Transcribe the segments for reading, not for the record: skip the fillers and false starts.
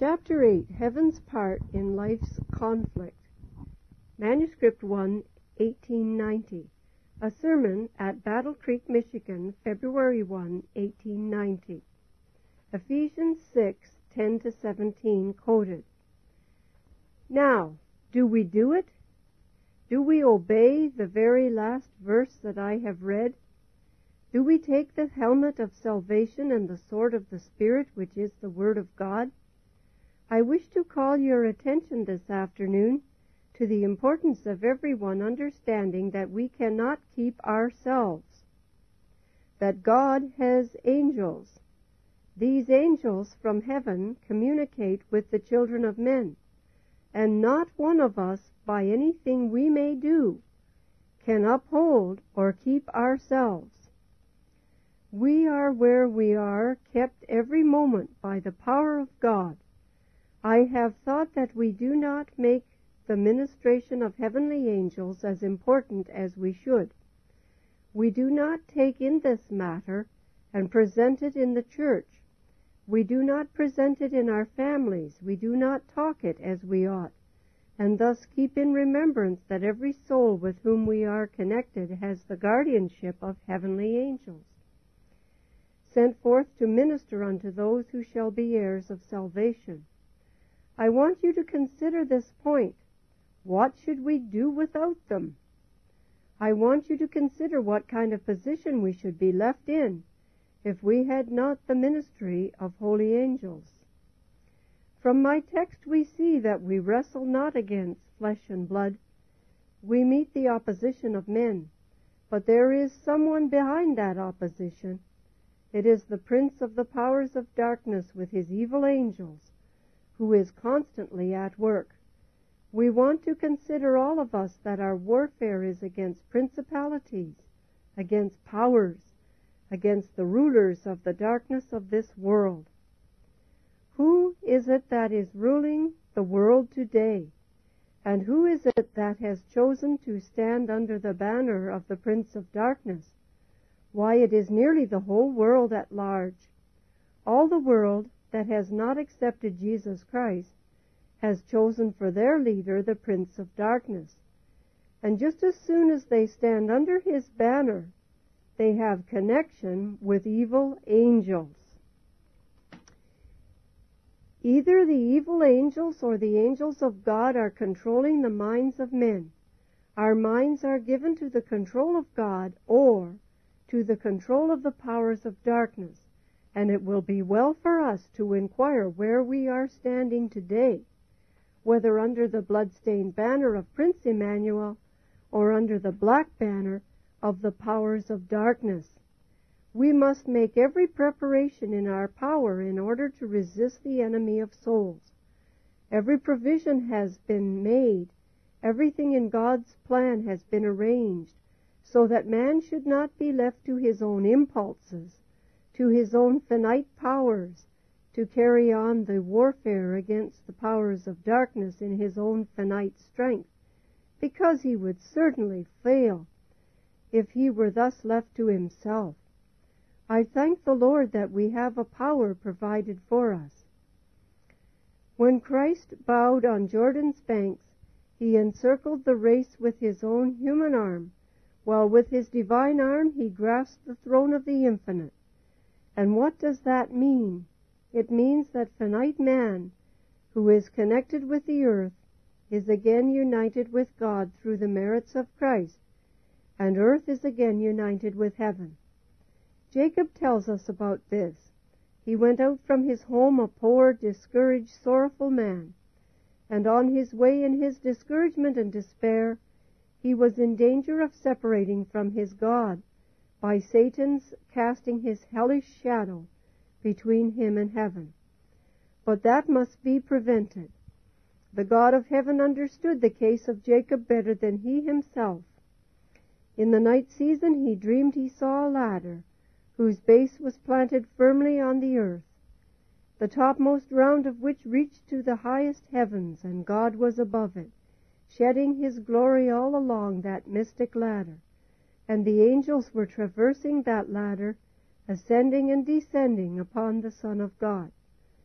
Chapter 8, Heaven's Part in Life's Conflict. Manuscript 1, 1890. A sermon at Battle Creek, Michigan, February 1, 1890. Ephesians 6, 10-17, quoted. Now, do we do it? Do we obey the very last verse that I have read? Do we take the helmet of salvation and the sword of the Spirit, which is the Word of God? I wish to call your attention this afternoon to the importance of everyone understanding that we cannot keep ourselves, that God has angels. These angels from heaven communicate with the children of men, and not one of us, by anything we may do, can uphold or keep ourselves. We are where we are, kept every moment by the power of God. I have thought that we do not make the ministration of heavenly angels as important as we should. We do not take in this matter and present it in the church. We do not present it in our families. We do not talk it as we ought, and thus keep in remembrance that every soul with whom we are connected has the guardianship of heavenly angels, sent forth to minister unto those who shall be heirs of salvation. I want you to consider this point. What should we do without them? I want you to consider what kind of position we should be left in if we had not the ministry of holy angels. From my text we see that we wrestle not against flesh and blood. We meet the opposition of men, but there is someone behind that opposition. It is the prince of the powers of darkness with his evil angels, who is constantly at work. We want to consider, all of us, that our warfare is against principalities, against powers, against the rulers of the darkness of this world. Who is it that is ruling the world today? And who is it that has chosen to stand under the banner of the Prince of Darkness? Why, it is nearly the whole world at large. All the world that has not accepted Jesus Christ has chosen for their leader the Prince of Darkness. And just as soon as they stand under his banner, they have connection with evil angels. Either the evil angels or the angels of God are controlling the minds of men. Our minds are given to the control of God or to the control of the powers of darkness. And it will be well for us to inquire where we are standing today, whether under the blood-stained banner of Prince Emmanuel or under the black banner of the powers of darkness. We must make every preparation in our power in order to resist the enemy of souls. Every provision has been made. Everything in God's plan has been arranged so that man should not be left to his own impulses, to his own finite powers, to carry on the warfare against the powers of darkness in his own finite strength, because he would certainly fail if he were thus left to himself. I thank the Lord that we have a power provided for us. When Christ bowed on Jordan's banks, he encircled the race with his own human arm, while with his divine arm he grasped the throne of the infinite. And what does that mean? It means that finite man, who is connected with the earth, is again united with God through the merits of Christ, and earth is again united with heaven. Jacob tells us about this. He went out from his home a poor, discouraged, sorrowful man, and on his way in his discouragement and despair, he was in danger of separating from his God by Satan's casting his hellish shadow between him and heaven. But that must be prevented. The God of heaven understood the case of Jacob better than he himself. In the night season he dreamed he saw a ladder whose base was planted firmly on the earth, the topmost round of which reached to the highest heavens, and God was above it, shedding his glory all along that mystic ladder. And the angels were traversing that ladder, ascending and descending upon the Son of God.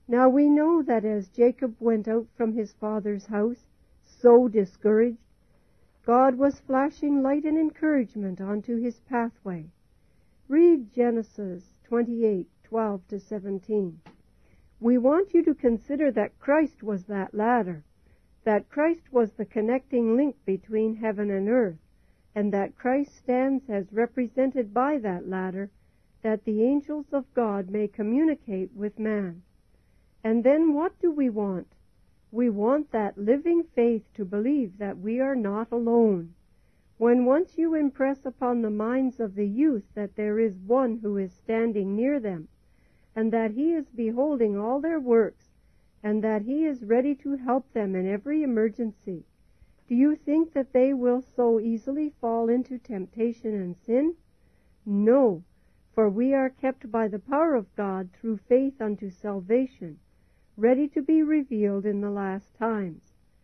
Now we know that as Jacob went out from his father's house, so discouraged, God was flashing light and encouragement onto his pathway. Read Genesis 28:12-17. We want you to consider that Christ was that ladder, that Christ was the connecting link between heaven and earth, and that Christ stands as represented by that ladder, that the angels of God may communicate with man. And then what do we want? We want that living faith to believe that we are not alone. When once you impress upon the minds of the youth that there is one who is standing near them, and that he is beholding all their works, and that he is ready to help them in every emergency, do you think that they will so easily fall into temptation and sin? No, for we are kept by the power of God through faith unto salvation, ready to be revealed in the last times.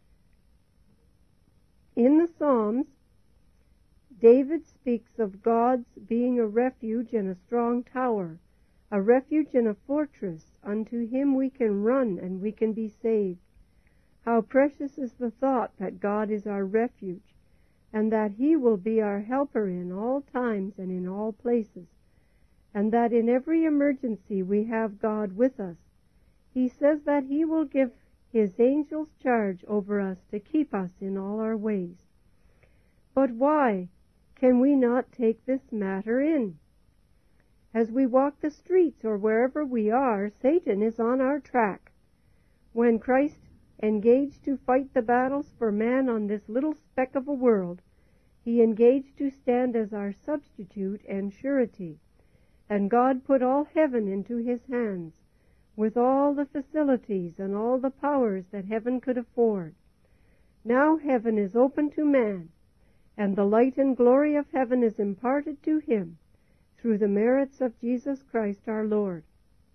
In the Psalms, David speaks of God's being a refuge and a strong tower, a refuge and a fortress. Unto him we can run and we can be saved. How precious is the thought that God is our refuge, and that he will be our helper in all times and in all places, and that in every emergency we have God with us. He says that he will give his angels charge over us to keep us in all our ways. But why can we not take this matter in? As we walk the streets or wherever we are, Satan is on our track. When Christ engaged to fight the battles for man on this little speck of a world, he engaged to stand as our substitute and surety, and God put all heaven into his hands, with all the facilities and all the powers that heaven could afford. Now heaven is open to man, and the light and glory of heaven is imparted to him through the merits of Jesus Christ our Lord.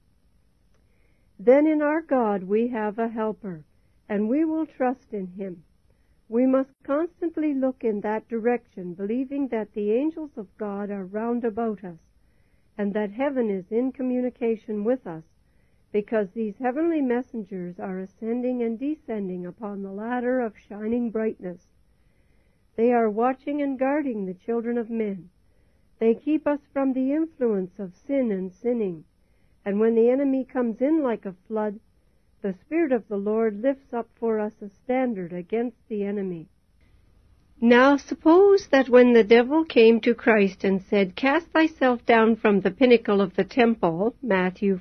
Then in our God we have a helper, and we will trust in him. We must constantly look in that direction, believing that the angels of God are round about us, and that heaven is in communication with us, because these heavenly messengers are ascending and descending upon the ladder of shining brightness. They are watching and guarding the children of men. They keep us from the influence of sin and sinning, and when the enemy comes in like a flood, the Spirit of the Lord lifts up for us a standard against the enemy. Now suppose that when the devil came to Christ and said, "Cast thyself down from the pinnacle of the temple," Matthew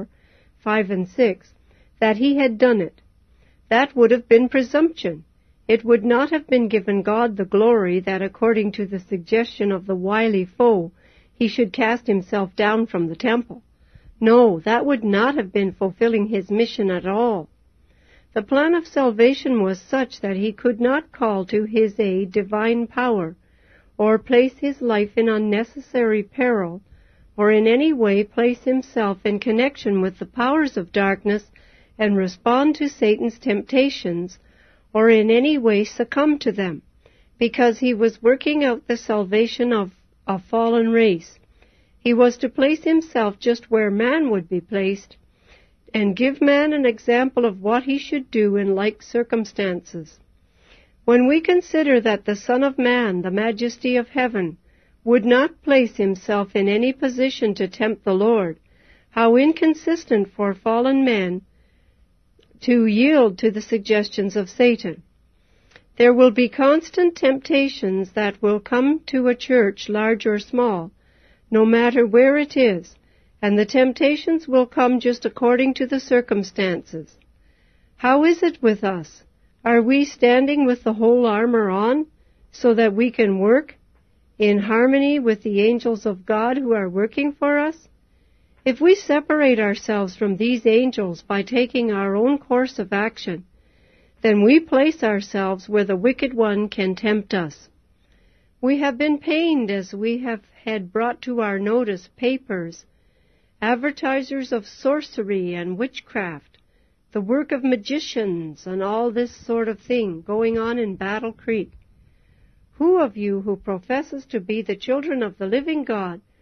4:5-6, that he had done it. That would have been presumption. It would not have been given God the glory that, according to the suggestion of the wily foe, he should cast himself down from the temple. No, that would not have been fulfilling his mission at all. The plan of salvation was such that he could not call to his aid divine power, or place his life in unnecessary peril, or in any way place himself in connection with the powers of darkness and respond to Satan's temptations, or in any way succumb to them, because he was working out the salvation of a fallen race. He was to place himself just where man would be placed, and give man an example of what he should do in like circumstances. When we consider that the Son of Man, the majesty of heaven, would not place himself in any position to tempt the Lord, how inconsistent for fallen men to yield to the suggestions of Satan. There will be constant temptations that will come to a church, large or small, no matter where it is, and the temptations will come just according to the circumstances. How is it with us? Are we standing with the whole armor on, so that we can work in harmony with the angels of God who are working for us? If we separate ourselves from these angels by taking our own course of action, then we place ourselves where the wicked one can tempt us. We have been pained as we have had brought to our notice papers, advertisers of sorcery and witchcraft, the work of magicians, and all this sort of thing going on in Battle Creek. Who of you who professes to be the children of the living God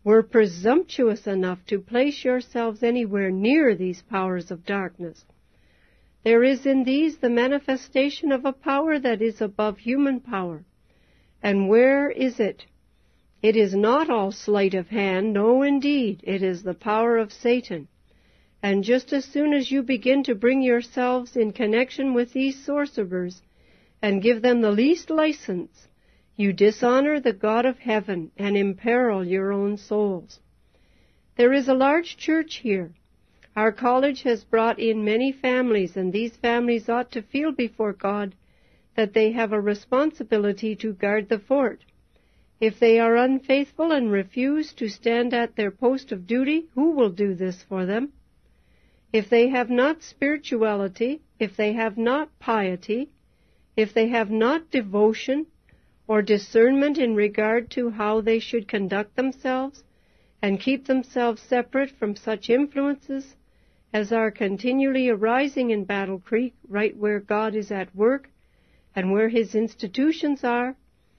were presumptuous enough to place yourselves anywhere near these powers of darkness. There is in these the manifestation of a power that is above human power. And where is it? It is not all sleight of hand, no indeed, it is the power of Satan. And just as soon as you begin to bring yourselves in connection with these sorcerers and give them the least license, you dishonor the God of heaven and imperil your own souls. There is a large church here. Our college has brought in many families, and these families ought to feel before God that they have a responsibility to guard the fort. If they are unfaithful and refuse to stand at their post of duty, who will do this for them? If they have not spirituality, if they have not piety, if they have not devotion or discernment in regard to how they should conduct themselves and keep themselves separate from such influences as are continually arising in Battle Creek, right where God is at work and where His institutions are,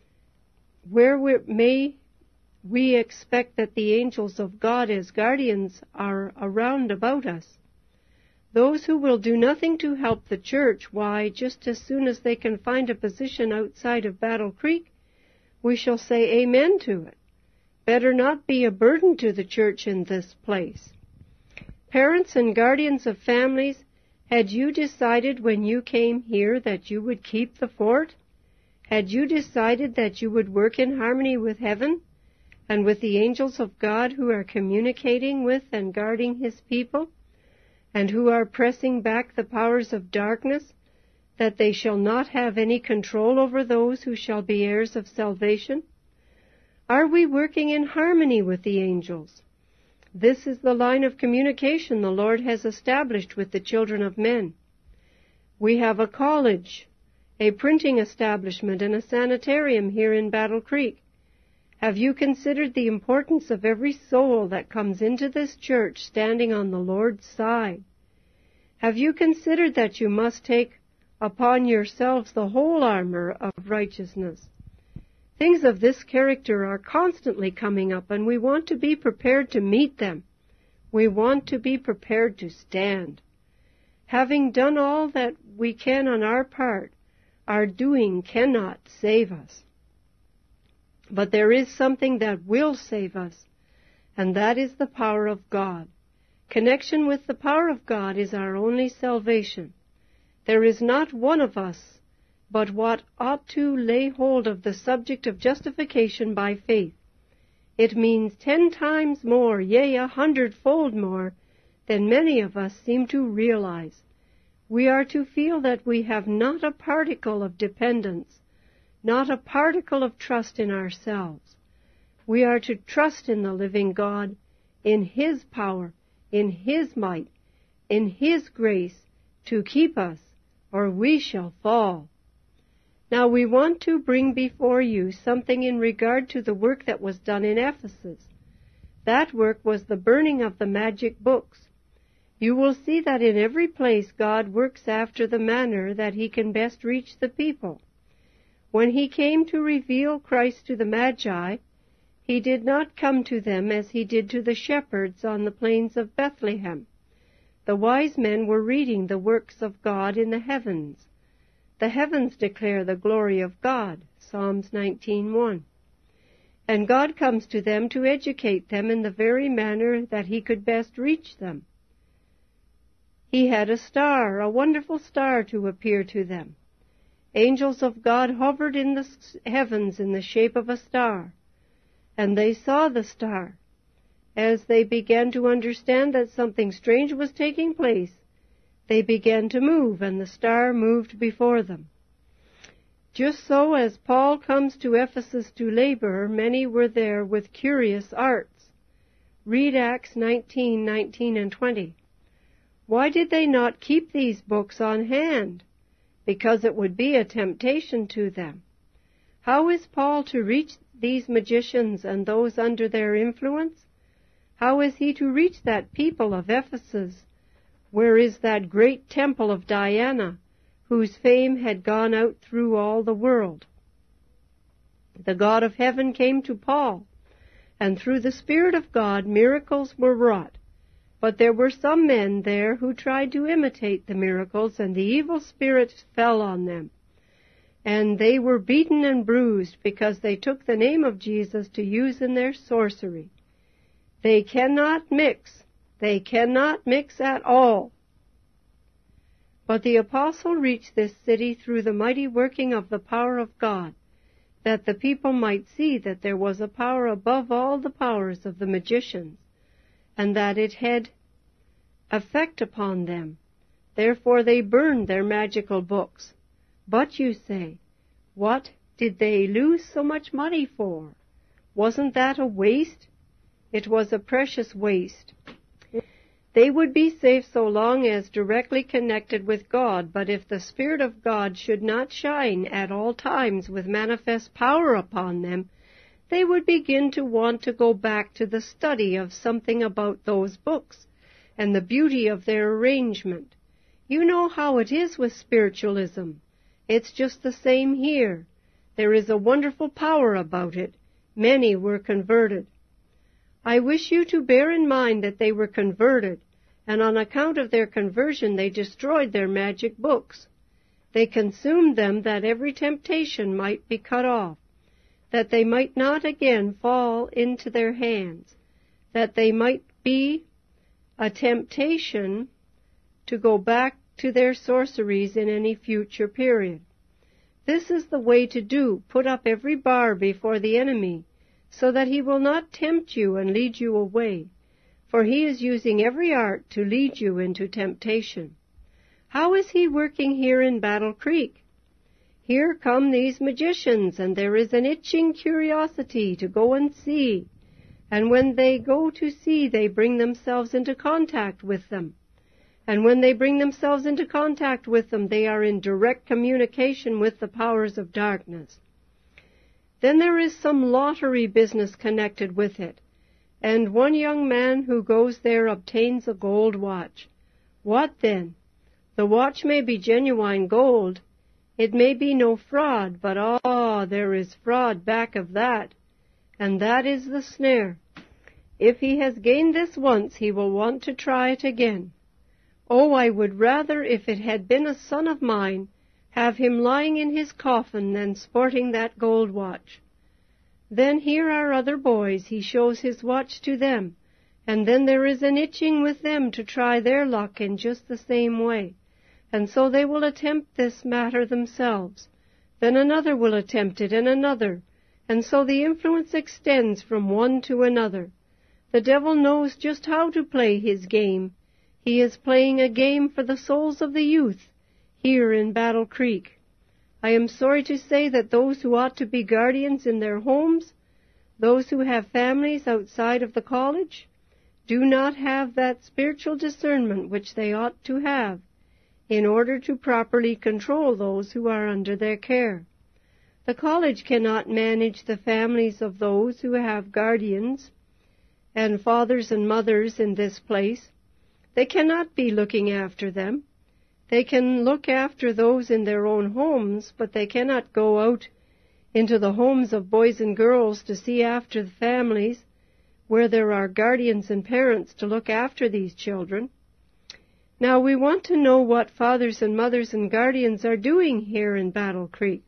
where we expect that the angels of God as guardians are around about us. Those who will do nothing to help the church, why, just as soon as they can find a position outside of Battle Creek, we shall say amen to it. Better not be a burden to the church in this place. Parents and guardians of families, had you decided when you came here that you would keep the fort? Had you decided that you would work in harmony with heaven and with the angels of God who are communicating with and guarding His people, and who are pressing back the powers of darkness, that they shall not have any control over those who shall be heirs of salvation? Are we working in harmony with the angels? This is the line of communication the Lord has established with the children of men. We have a college, a printing establishment, and a sanitarium here in Battle Creek. Have you considered the importance of every soul that comes into this church standing on the Lord's side? Have you considered that you must take upon yourselves the whole armor of righteousness? Things of this character are constantly coming up, and we want to be prepared to meet them. We want to be prepared to stand. Having done all that we can on our part, our doing cannot save us. But there is something that will save us, and that is the power of God. Connection with the power of God is our only salvation. There is not one of us but what ought to lay hold of the subject of justification by faith. It means 10 times more, yea, 100-fold more, than many of us seem to realize. We are to feel that we have not a particle of dependence, not a particle of trust in ourselves. We are to trust in the living God, in His power, in His might, in His grace, to keep us, or we shall fall. Now we want to bring before you something in regard to the work that was done in Ephesus. That work was the burning of the magic books. You will see that in every place God works after the manner that He can best reach the people. When He came to reveal Christ to the Magi, He did not come to them as He did to the shepherds on the plains of Bethlehem. The wise men were reading the works of God in the heavens. The heavens declare the glory of God, Psalms 19:1. And God comes to them to educate them in the very manner that He could best reach them. He had a star, a wonderful star, to appear to them. Angels of God hovered in the heavens in the shape of a star, and they saw the star. As they began to understand that something strange was taking place, they began to move, and the star moved before them. Just so, as Paul comes to Ephesus to labor, many were there with curious arts. Read Acts 19:19 and 20. Why did they not keep these books on hand? Because it would be a temptation to them. How is Paul to reach these magicians and those under their influence? How is he to reach that people of Ephesus, where is that great temple of Diana, whose fame had gone out through all the world? The God of heaven came to Paul, and through the Spirit of God miracles were wrought. But there were some men there who tried to imitate the miracles, and the evil spirit fell on them. And they were beaten and bruised because they took the name of Jesus to use in their sorcery. They cannot mix. They cannot mix at all. But the apostle reached this city through the mighty working of the power of God, that the people might see that there was a power above all the powers of the magicians, and that it had effect upon them. Therefore they burned their magical books. But you say, what did they lose so much money for? Wasn't that a waste? It was a precious waste. They would be safe so long as directly connected with God, but if the Spirit of God should not shine at all times with manifest power upon them, they would begin to want to go back to the study of something about those books and the beauty of their arrangement. You know how it is with spiritualism. It's just the same here. There is a wonderful power about it. Many were converted. I wish you to bear in mind that they were converted, and on account of their conversion they destroyed their magic books. They consumed them that every temptation might be cut off, that they might not again fall into their hands, that they might be a temptation to go back to their sorceries in any future period. This is the way to do. Put up every bar before the enemy, so that he will not tempt you and lead you away, for he is using every art to lead you into temptation. How is he working here in Battle Creek? Here come these magicians, and there is an itching curiosity to go and see, and when they go to see, they bring themselves into contact with them. And when they bring themselves into contact with them, they are in direct communication with the powers of darkness. Then there is some lottery business connected with it, and one young man who goes there obtains a gold watch. What then? The watch may be genuine gold. It may be no fraud, but there is fraud back of that, and that is the snare. If he has gained this once, he will want to try it again. Oh, I would rather, if it had been a son of mine, have him lying in his coffin than sporting that gold watch. Then here are other boys, he shows his watch to them, and then there is an itching with them to try their luck in just the same way, and so they will attempt this matter themselves. Then another will attempt it, and another, and so the influence extends from one to another. The devil knows just how to play his game. He is playing a game for the souls of the youth here in Battle Creek. I am sorry to say that those who ought to be guardians in their homes, those who have families outside of the college, do not have that spiritual discernment which they ought to have in order to properly control those who are under their care. The college cannot manage the families of those who have guardians and fathers and mothers in this place. They cannot be looking after them. They can look after those in their own homes, but they cannot go out into the homes of boys and girls to see after the families where there are guardians and parents to look after these children. Now we want to know what fathers and mothers and guardians are doing here in Battle Creek.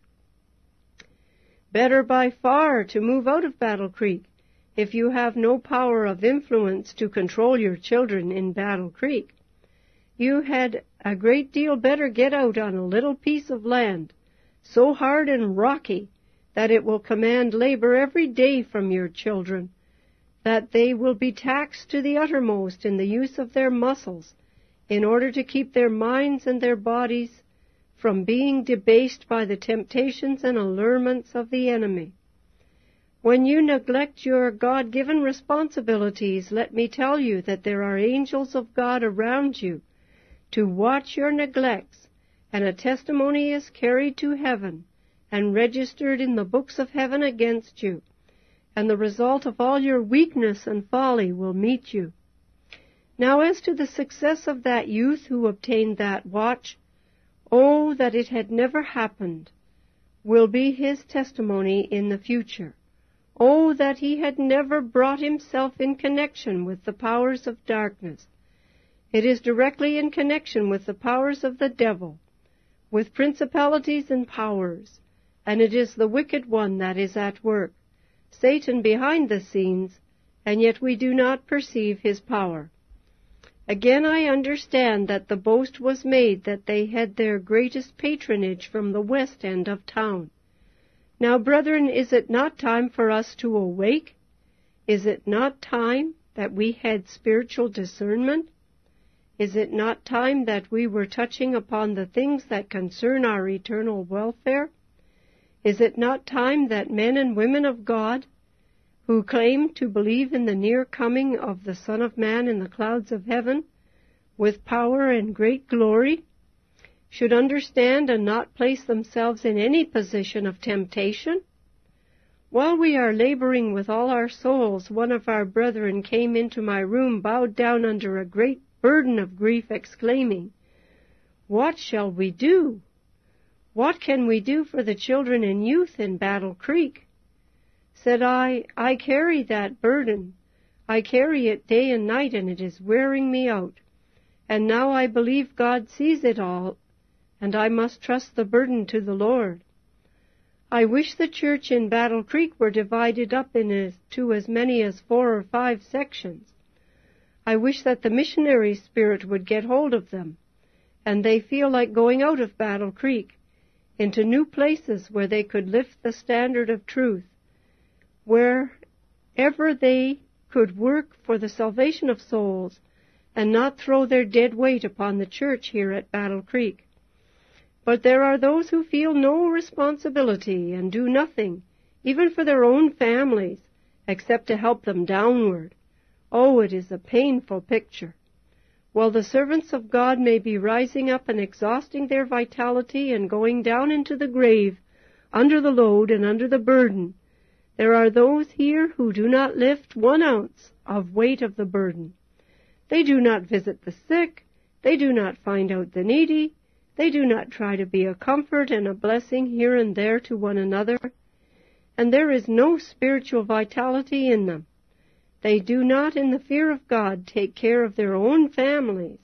Better by far to move out of Battle Creek if you have no power of influence to control your children in Battle Creek. You had a great deal better get out on a little piece of land, so hard and rocky that it will command labor every day from your children, that they will be taxed to the uttermost in the use of their muscles, in order to keep their minds and their bodies from being debased by the temptations and allurements of the enemy. When you neglect your God-given responsibilities, let me tell you that there are angels of God around you to watch your neglects, and a testimony is carried to heaven and registered in the books of heaven against you, and the result of all your weakness and folly will meet you. Now as to the success of that youth who obtained that watch, oh, that it had never happened, will be his testimony in the future. Oh, that he had never brought himself in connection with the powers of darkness. It is directly in connection with the powers of the devil, with principalities and powers, and it is the wicked one that is at work, Satan behind the scenes, and yet we do not perceive his power. Again, I understand that the boast was made that they had their greatest patronage from the west end of town. Now, brethren, is it not time for us to awake? Is it not time that we had spiritual discernment? Is it not time that we were touching upon the things that concern our eternal welfare? Is it not time that men and women of God, who claim to believe in the near coming of the Son of Man in the clouds of heaven, with power and great glory, should understand and not place themselves in any position of temptation? While we are laboring with all our souls, one of our brethren came into my room, bowed down under a great burden of grief, exclaiming, "What shall we do? What can we do for the children and youth in Battle Creek?" Said I carry that burden. I carry it day and night, and it is wearing me out. And now I believe God sees it all, and I must trust the burden to the Lord. I wish the church in Battle Creek were divided up into as many as 4 or 5 sections. I wish that the missionary spirit would get hold of them, and they feel like going out of Battle Creek into new places where they could lift the standard of truth, wherever they could work for the salvation of souls and not throw their dead weight upon the church here at Battle Creek. But there are those who feel no responsibility and do nothing, even for their own families, except to help them downward. Oh, it is a painful picture. While the servants of God may be rising up and exhausting their vitality and going down into the grave under the load and under the burden, there are those here who do not lift 1 ounce of weight of the burden. They do not visit the sick. They do not find out the needy. They do not try to be a comfort and a blessing here and there to one another. And there is no spiritual vitality in them. They do not, in the fear of God, take care of their own families.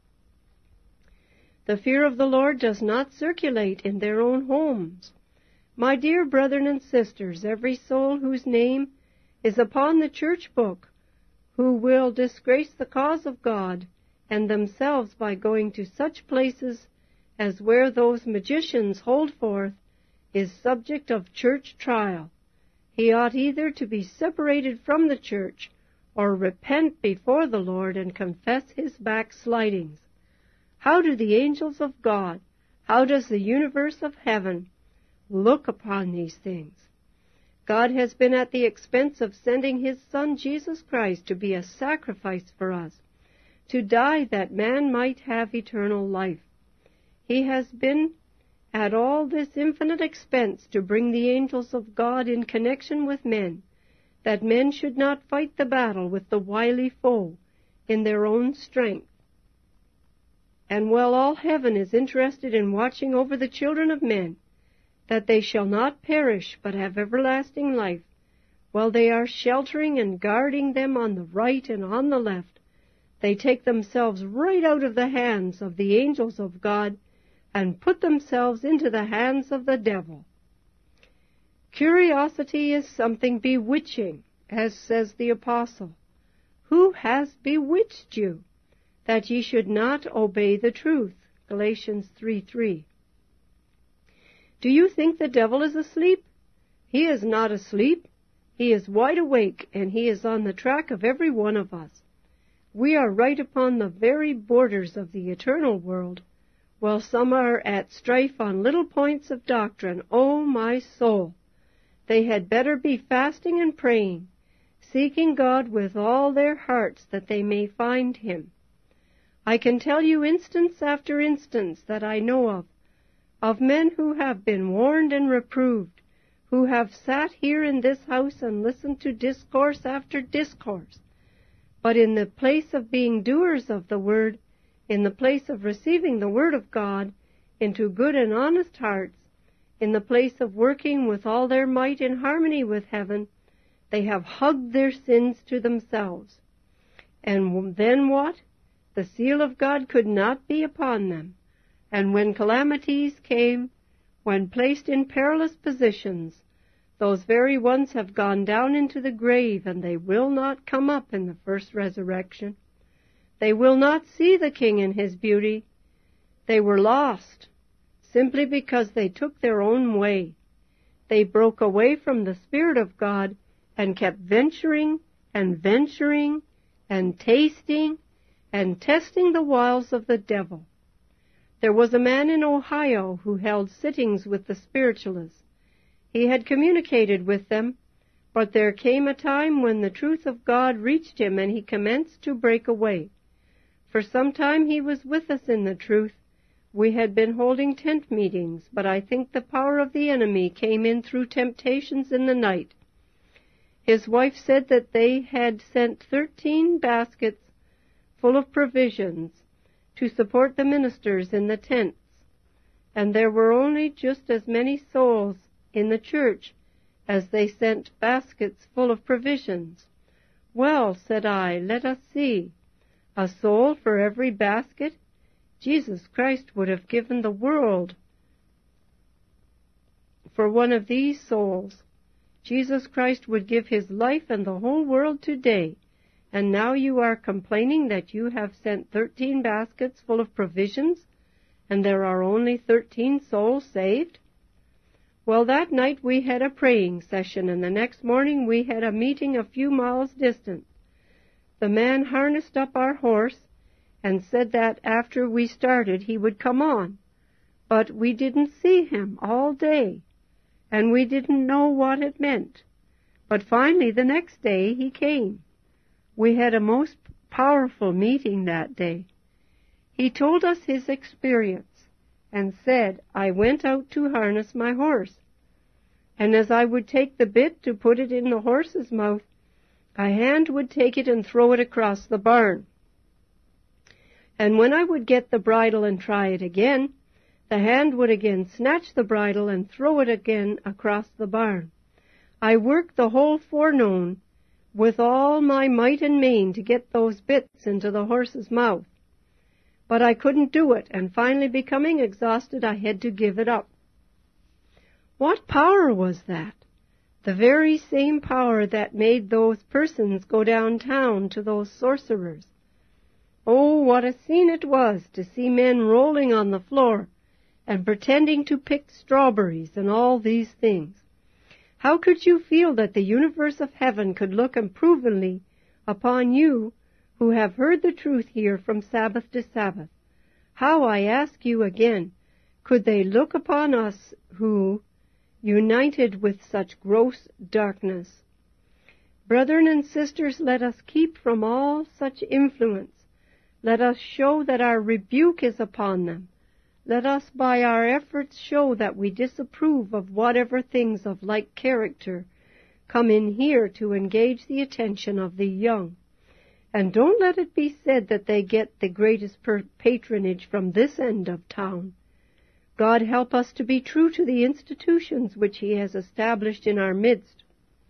The fear of the Lord does not circulate in their own homes. My dear brethren and sisters, every soul whose name is upon the church book, who will disgrace the cause of God and themselves by going to such places as where those magicians hold forth, is subject of church trial. He ought either to be separated from the church or repent before the Lord and confess his backslidings. How do the angels of God, how does the universe of heaven look upon these things? God has been at the expense of sending his Son Jesus Christ to be a sacrifice for us, to die that man might have eternal life. He has been at all this infinite expense to bring the angels of God in connection with men, that men should not fight the battle with the wily foe in their own strength. And while all heaven is interested in watching over the children of men, that they shall not perish but have everlasting life, while they are sheltering and guarding them on the right and on the left, they take themselves right out of the hands of the angels of God and put themselves into the hands of the devil. Curiosity is something bewitching, as says the apostle. Who has bewitched you, that ye should not obey the truth? Galatians 3:3. Do you think the devil is asleep? He is not asleep. He is wide awake, and he is on the track of every one of us. We are right upon the very borders of the eternal world, while some are at strife on little points of doctrine. Oh, my soul! They had better be fasting and praying, seeking God with all their hearts that they may find him. I can tell you instance after instance that I know of men who have been warned and reproved, who have sat here in this house and listened to discourse after discourse, but in the place of being doers of the word, in the place of receiving the word of God into good and honest hearts, in the place of working with all their might in harmony with heaven, They have hugged their sins to themselves. And then what? The seal of God could not be upon them. And when calamities came, when placed in perilous positions, those very ones have gone down into the grave, and they will not come up in the first resurrection. They will not see the King in his beauty. They were lost simply because they took their own way. They broke away from the Spirit of God and kept venturing and tasting and testing the wiles of the devil. There was a man in Ohio who held sittings with the spiritualists. He had communicated with them, but there came a time when the truth of God reached him and he commenced to break away. For some time he was with us in the truth. We had been holding tent meetings, but I think the power of the enemy came in through temptations in the night. His wife said that they had sent 13 baskets full of provisions to support the ministers in the tents, and there were only just as many souls in the church as they sent baskets full of provisions. Well, said I, let us see. A soul for every basket? Jesus Christ would have given the world for one of these souls. Jesus Christ would give his life and the whole world today. And now you are complaining that you have sent 13 baskets full of provisions, and there are only 13 souls saved? Well, that night we had a praying session, and the next morning we had a meeting a few miles distant. The man harnessed up our horse and said that after we started he would come on. But we didn't see him all day, and we didn't know what it meant. But finally the next day he came. We had a most powerful meeting that day. He told us his experience and said, I went out to harness my horse, and as I would take the bit to put it in the horse's mouth, a hand would take it and throw it across the barn. And when I would get the bridle and try it again, the hand would again snatch the bridle and throw it again across the barn. I worked the whole forenoon with all my might and main to get those bits into the horse's mouth. But I couldn't do it, and finally becoming exhausted, I had to give it up. What power was that? The very same power that made those persons go downtown to those sorcerers. Oh, what a scene it was to see men rolling on the floor and pretending to pick strawberries and all these things. How could you feel that the universe of heaven could look approvingly upon you who have heard the truth here from Sabbath to Sabbath? How, I ask you again, could they look upon us who, united with such gross darkness? Brethren and sisters, let us keep from all such influence. Let us show that our rebuke is upon them. Let us by our efforts show that we disapprove of whatever things of like character come in here to engage the attention of the young. And don't let it be said that they get the greatest patronage from this end of town. God help us to be true to the institutions which he has established in our midst.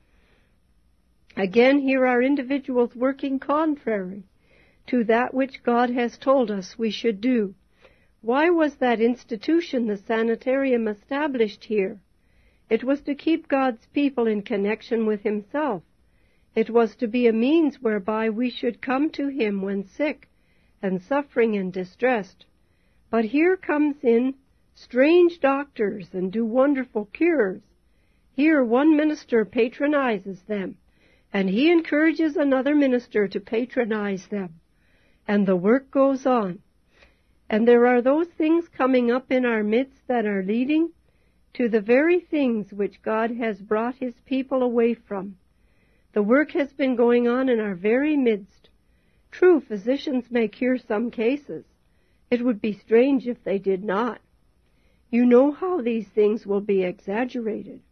Again, here are individuals working contrary to that which God has told us we should do. Why was that institution, the sanitarium, established here? It was to keep God's people in connection with himself. It was to be a means whereby we should come to him when sick and suffering and distressed. But here comes in strange doctors and do wonderful cures. Here one minister patronizes them, and he encourages another minister to patronize them. And the work goes on. And there are those things coming up in our midst that are leading to the very things which God has brought his people away from. The work has been going on in our very midst. True, physicians may cure some cases. It would be strange if they did not. You know how these things will be exaggerated.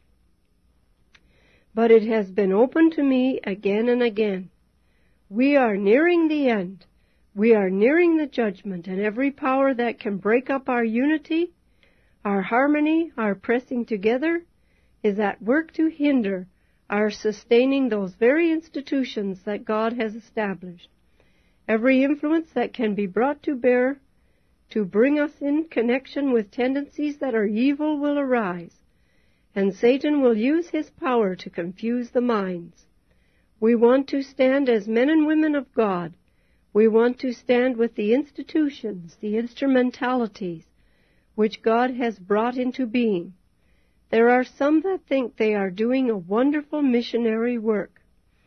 But it has been opened to me again and again. We are nearing the end. We are nearing the judgment, and every power that can break up our unity, our harmony, our pressing together, is at work to hinder are sustaining those very institutions that God has established. Every influence that can be brought to bear to bring us in connection with tendencies that are evil will arise, and Satan will use his power to confuse the minds. We want to stand as men and women of God. We want to stand with the institutions, the instrumentalities, which God has brought into being. There are some that think they are doing a wonderful missionary work.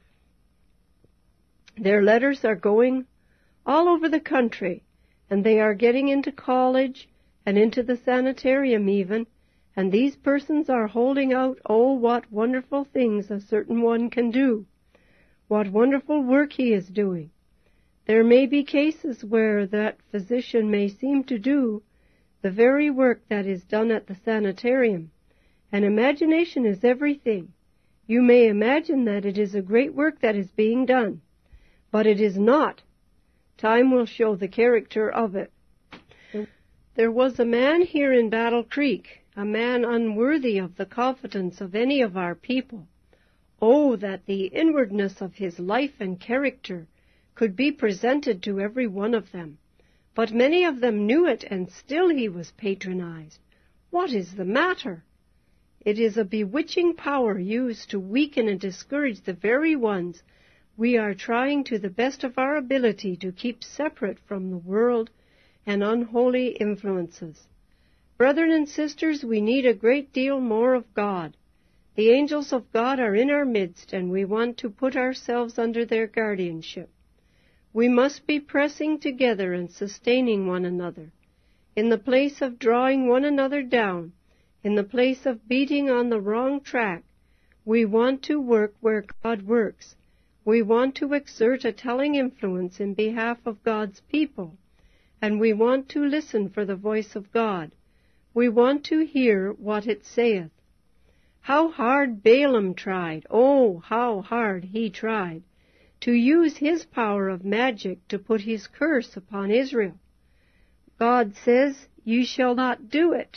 Their letters are going all over the country, and they are getting into college and into the sanitarium even, and these persons are holding out, oh, what wonderful things a certain one can do, what wonderful work he is doing. There may be cases where that physician may seem to do the very work that is done at the sanitarium, and imagination is everything. You may imagine that it is a great work that is being done, but it is not. Time will show the character of it. There was a man here in Battle Creek, a man unworthy of the confidence of any of our people. Oh, that the inwardness of his life and character could be presented to every one of them. But many of them knew it, and still he was patronized. What is the matter? It is a bewitching power used to weaken and discourage the very ones we are trying to the best of our ability to keep separate from the world and unholy influences. Brethren and sisters, we need a great deal more of God. The angels of God are in our midst, and we want to put ourselves under their guardianship. We must be pressing together and sustaining one another. In the place of drawing one another down, in the place of beating on the wrong track, we want to work where God works. We want to exert a telling influence in behalf of God's people, and we want to listen for the voice of God. We want to hear what it saith. How hard Balaam tried, oh, how hard he tried, to use his power of magic to put his curse upon Israel. God says, "You shall not do it."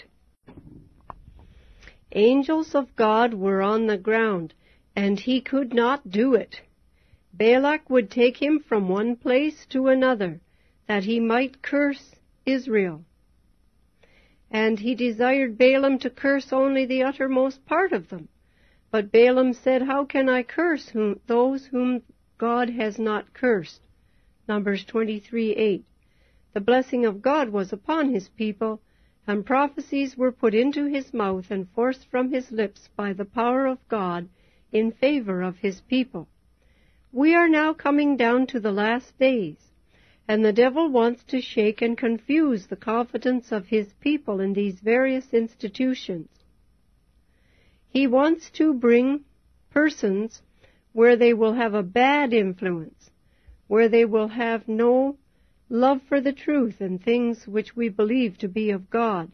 Angels of God were on the ground, and he could not do it. Balak would take him from one place to another, that he might curse Israel. And he desired Balaam to curse only the uttermost part of them. But Balaam said, "How can I curse those whom God has not cursed?" Numbers 23:8. The blessing of God was upon his people, and prophecies were put into his mouth and forced from his lips by the power of God in favor of his people. We are now coming down to the last days, and the devil wants to shake and confuse the confidence of his people in these various institutions. He wants to bring persons where they will have a bad influence, where they will have no love for the truth and things which we believe to be of God.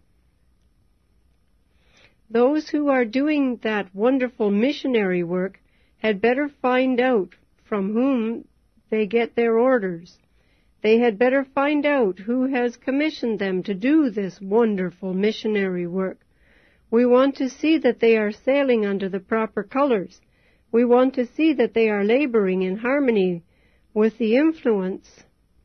Those who are doing that wonderful missionary work had better find out from whom they get their orders. They had better find out who has commissioned them to do this wonderful missionary work. We want to see that they are sailing under the proper colors. We want to see that they are laboring in harmony with the influence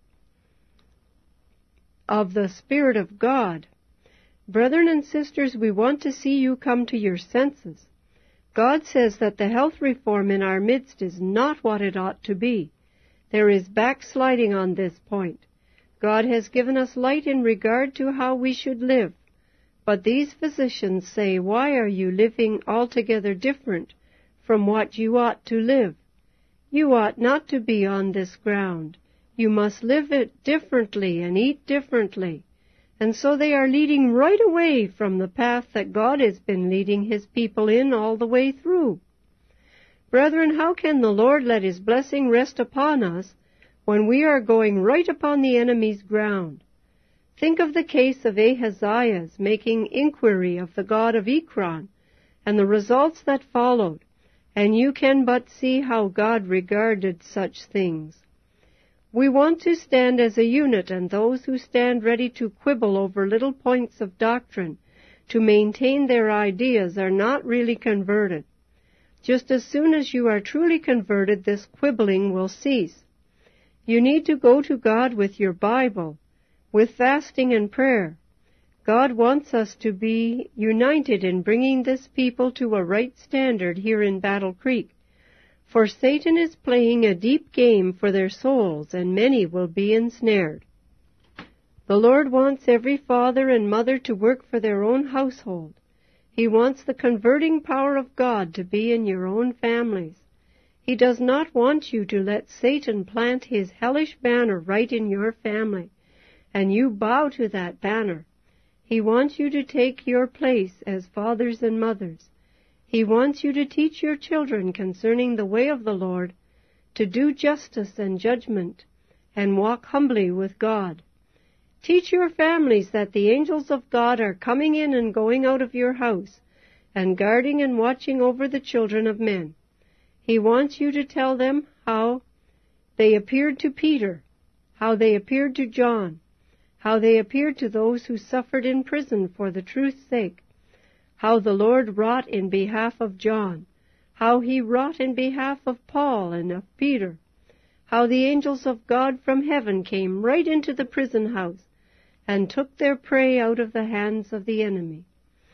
of the Spirit of God. Brethren and sisters, we want to see you come to your senses. God says that the health reform in our midst is not what it ought to be. There is backsliding on this point. God has given us light in regard to how we should live. But these physicians say, "Why are you living altogether different from what you ought to live? You ought not to be on this ground. You must live it differently and eat differently." And so they are leading right away from the path that God has been leading his people in all the way through. Brethren, how can the Lord let his blessing rest upon us when we are going right upon the enemy's ground? Think of the case of Ahaziah's making inquiry of the god of Ekron, and the results that followed, and you can but see how God regarded such things. We want to stand as a unit, and those who stand ready to quibble over little points of doctrine to maintain their ideas are not really converted. Just as soon as you are truly converted, this quibbling will cease. You need to go to God with your Bible, with fasting and prayer. God wants us to be united in bringing this people to a right standard here in Battle Creek. For Satan is playing a deep game for their souls, and many will be ensnared. The Lord wants every father and mother to work for their own household. He wants the converting power of God to be in your own families. He does not want you to let Satan plant his hellish banner right in your family, and you bow to that banner. He wants you to take your place as fathers and mothers. He wants you to teach your children concerning the way of the Lord, to do justice and judgment, and walk humbly with God. Teach your families that the angels of God are coming in and going out of your house, and guarding and watching over the children of men. He wants you to tell them how they appeared to Peter, how they appeared to John, how they appeared to those who suffered in prison for the truth's sake, how the Lord wrought in behalf of John, how he wrought in behalf of Paul and of Peter, how the angels of God from heaven came right into the prison house and took their prey out of the hands of the enemy.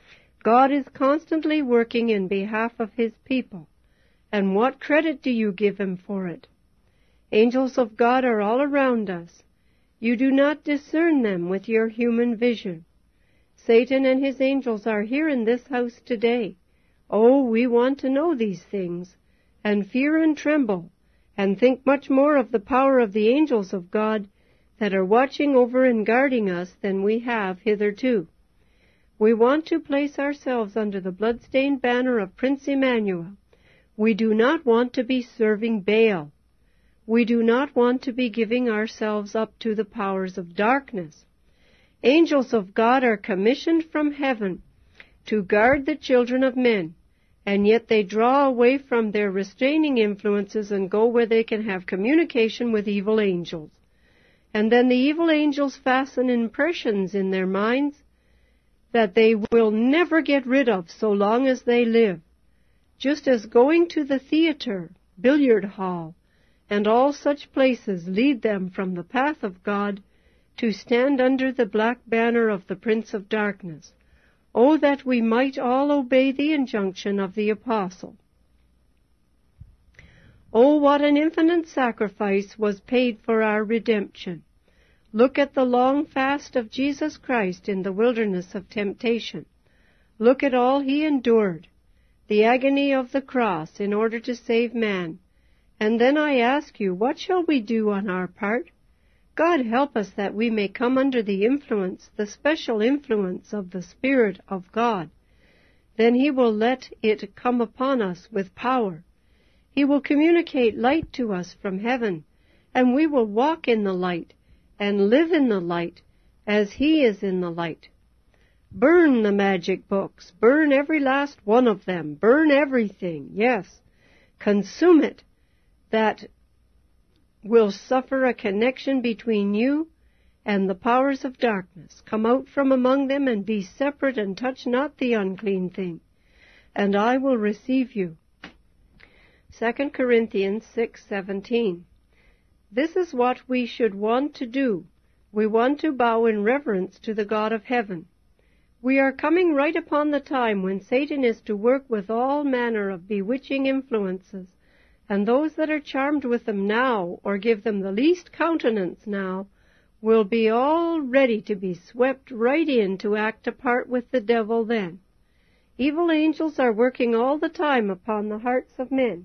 God is constantly working in behalf of his people, and what credit do you give him for it? Angels of God are all around us. You do not discern them with your human vision. Satan and his angels are here in this house today. Oh, we want to know these things, and fear and tremble, and think much more of the power of the angels of God that are watching over and guarding us than we have hitherto. We want to place ourselves under the blood-stained banner of Prince Emmanuel. We do not want to be serving Baal. We do not want to be giving ourselves up to the powers of darkness. Angels of God are commissioned from heaven to guard the children of men, and yet they draw away from their restraining influences and go where they can have communication with evil angels. And then the evil angels fasten impressions in their minds that they will never get rid of so long as they live, just as going to the theater, billiard hall, and all such places lead them from the path of God to stand under the black banner of the Prince of Darkness. Oh, that we might all obey the injunction of the Apostle. Oh, what an infinite sacrifice was paid for our redemption. Look at the long fast of Jesus Christ in the wilderness of temptation. Look at all he endured, the agony of the cross in order to save man. And then I ask you, what shall we do on our part? God help us that we may come under the influence, the special influence of the Spirit of God. Then he will let it come upon us with power. He will communicate light to us from heaven, and we will walk in the light and live in the light as he is in the light. Burn the magic books. Burn every last one of them. Burn everything. Yes. Consume it. That will suffer a connection between you and the powers of darkness. Come out from among them and be separate and touch not the unclean thing, and I will receive you. 2 Corinthians 6:17. This is what we should want to do. We want to bow in reverence to the God of heaven. We are coming right upon the time when Satan is to work with all manner of bewitching influences, and those that are charmed with them now, or give them the least countenance now, will be all ready to be swept right in to act a part with the devil then. Evil angels are working all the time upon the hearts of men.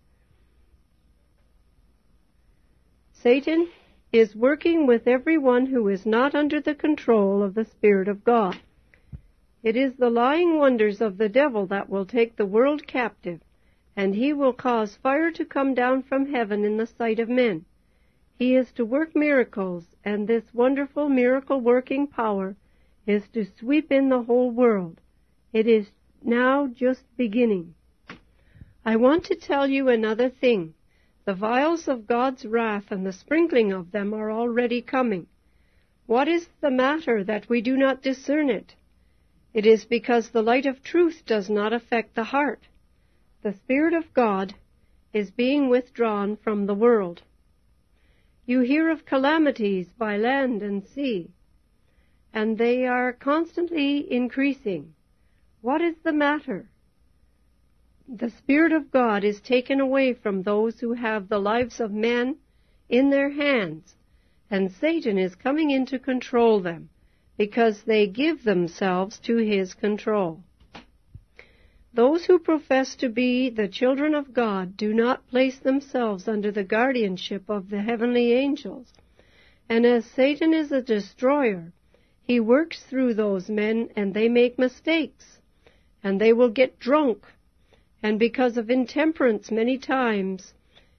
Satan is working with everyone who is not under the control of the Spirit of God. It is the lying wonders of the devil that will take the world captive, and he will cause fire to come down from heaven in the sight of men. He is to work miracles, and this wonderful miracle-working power is to sweep in the whole world. It is now just beginning. I want to tell you another thing. The vials of God's wrath and the sprinkling of them are already coming. What is the matter that we do not discern it? It is because the light of truth does not affect the heart. the Spirit of God is being withdrawn from the world. You hear of calamities by land and sea, and they are constantly increasing. What is the matter? The Spirit of God is taken away from those who have the lives of men in their hands, and Satan is coming in to control them because they give themselves to his control. Those who profess to be the children of God do not place themselves under the guardianship of the heavenly angels, and as Satan is a destroyer, he works through those men, and they make mistakes, and they will get drunk, and because of intemperance many times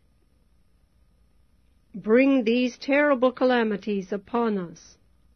bring these terrible calamities upon us.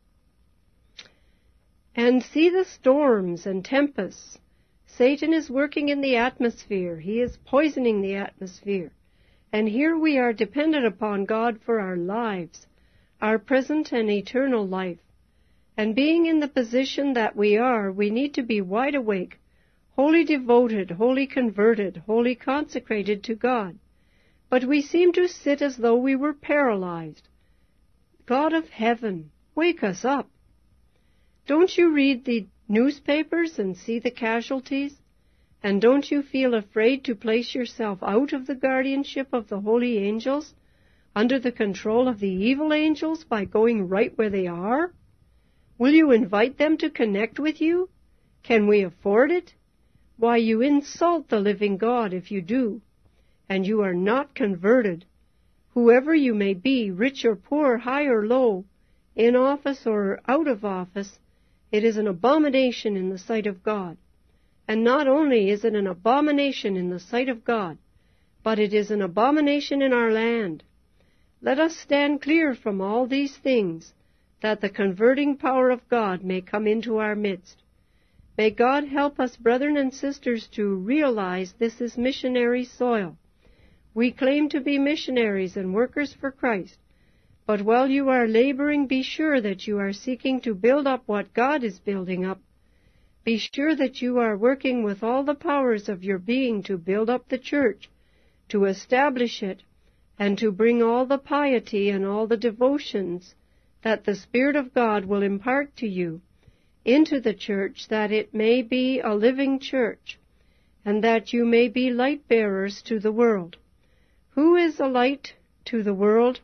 And see the storms and tempests. Satan is working in the atmosphere. He is poisoning the atmosphere. And here we are dependent upon God for our lives, our present and eternal life. And being in the position that we are, we need to be wide awake, wholly devoted, wholly converted, wholly consecrated to God. But we seem to sit as though we were paralyzed. God of heaven, wake us up. Don't you read the newspapers and see the casualties? And don't you feel afraid to place yourself out of the guardianship of the holy angels, under the control of the evil angels, by going right where they are? Will you invite them to connect with you? Can we afford it? Why, you insult the living God if you do, and you are not converted. Whoever you may be, rich or poor, high or low, in office or out of office, it is an abomination in the sight of God. And not only is it an abomination in the sight of God, but it is an abomination in our land. Let us stand clear from all these things, that the converting power of God may come into our midst. May God help us, brethren and sisters, to realize this is missionary soil. We claim to be missionaries and workers for Christ, but while you are laboring, be sure that you are seeking to build up what God is building up. Be sure that you are working with all the powers of your being to build up the church, to establish it, and to bring all the piety and all the devotions that the Spirit of God will impart to you into the church, that it may be a living church, and that you may be light bearers to the world. Who is a light to the world?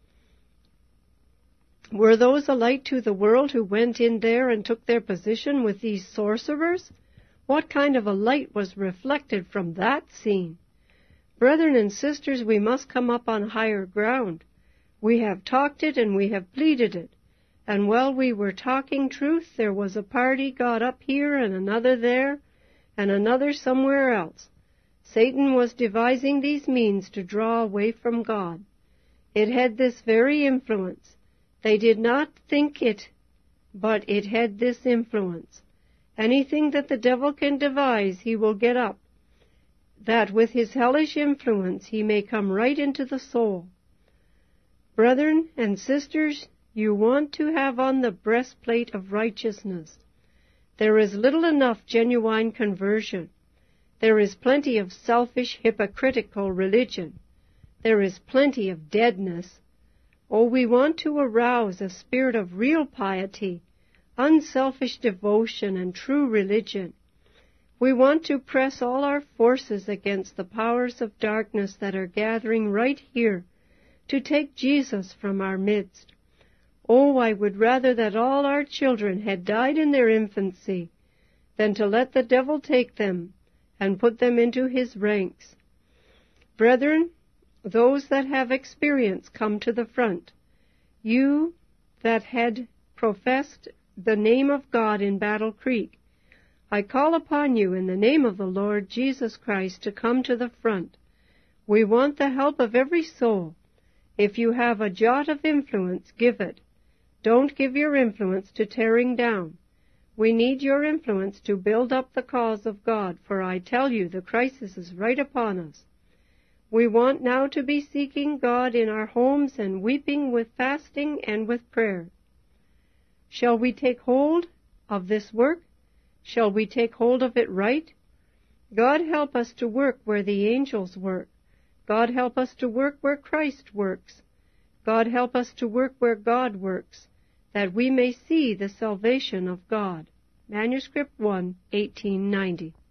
Were those a light to the world who went in there and took their position with these sorcerers? What kind of a light was reflected from that scene? Brethren and sisters, we must come up on higher ground. We have talked it and we have pleaded it. And while we were talking truth, there was a party got up here and another there and another somewhere else. Satan was devising these means to draw away from God. It had this very influence. They did not think it, but it had this influence. Anything that the devil can devise, he will get up, that with his hellish influence he may come right into the soul. Brethren and sisters, you want to have on the breastplate of righteousness. There is little enough genuine conversion. There is plenty of selfish, hypocritical religion. There is plenty of deadness. Oh, we want to arouse a spirit of real piety, unselfish devotion, and true religion. We want to press all our forces against the powers of darkness that are gathering right here to take Jesus from our midst. Oh, I would rather that all our children had died in their infancy than to let the devil take them and put them into his ranks. Brethren, those that have experience, come to the front. You that had professed the name of God in Battle Creek, I call upon you in the name of the Lord Jesus Christ to come to the front. We want the help of every soul. If you have a jot of influence, give it. Don't give your influence to tearing down. We need your influence to build up the cause of God, for I tell you the crisis is right upon us. We want now to be seeking God in our homes and weeping with fasting and with prayer. Shall we take hold of this work? Shall we take hold of it right? God help us to work where the angels work. God help us to work where Christ works. God help us to work where God works, that we may see the salvation of God. Manuscript 1, 1890.